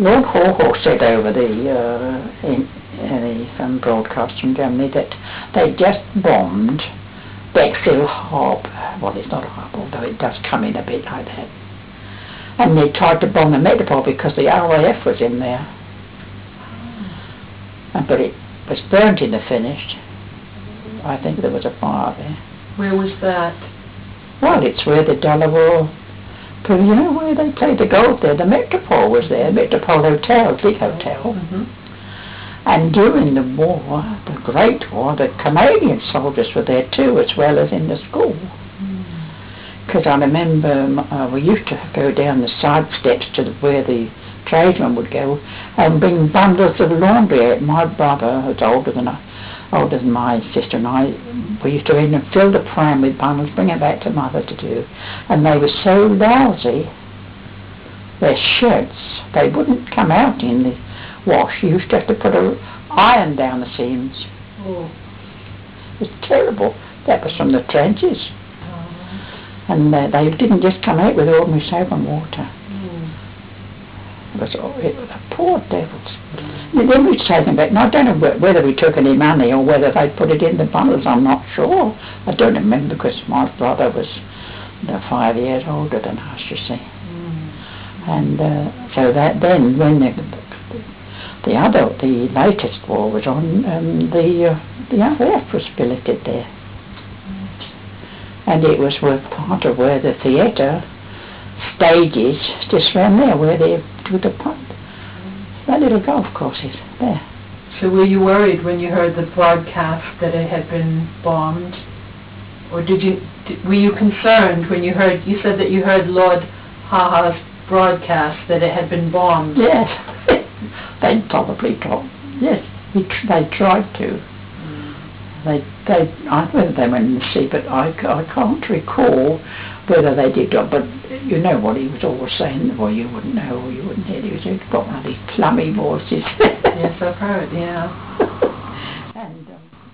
Lord Haw said over in the broadcast from Germany that they just bombed Bexhill Harbour. Well, it's not a harbour, although it does come in a bit like that. And they tried to bomb the Metropole because the RAF was in there. But it was burnt in the finish. I think there was a fire there. Where was that? Well, it's where the Delaware, you know where they played the golf there. The Metropole was there, Metropole Hotel, big hotel. And during the war, the Great War, the Canadian soldiers were there too, as well as in the school. Because I remember we used to go down the side steps to where the tradesmen would go and bring bundles of laundry out. My brother, who's older than my sister and I, we used to even fill the pram with bundles, bring it back to Mother to do. And they were so lousy, their shirts, they wouldn't come out in the wash. You used to have to put an iron down the seams. Oh. It was terrible. That was from the trenches. And they didn't just come out with ordinary soap and water. It was the poor devils. And then we'd take them back. And I don't know whether we took any money or whether they put it in the bundles. I'm not sure. I don't remember because my brother was 5 years older than us, you see. And so that then, when the latest war was on, the RAF was billeted there. And it was part of where the theatre stages, just round there where they do the pub. That little golf course is there. So were you worried when you heard the broadcast that it had been bombed? Or were you concerned when you said that you heard Lord Ha's broadcast that it had been bombed? Yes. They probably told. Yes, they tried to. Whether they went in the sea, but I can't recall whether they did or not. But you know what he was always saying. Well, you wouldn't know or you wouldn't hear. He was got one of these plummy voices. Yes, I've heard, yeah.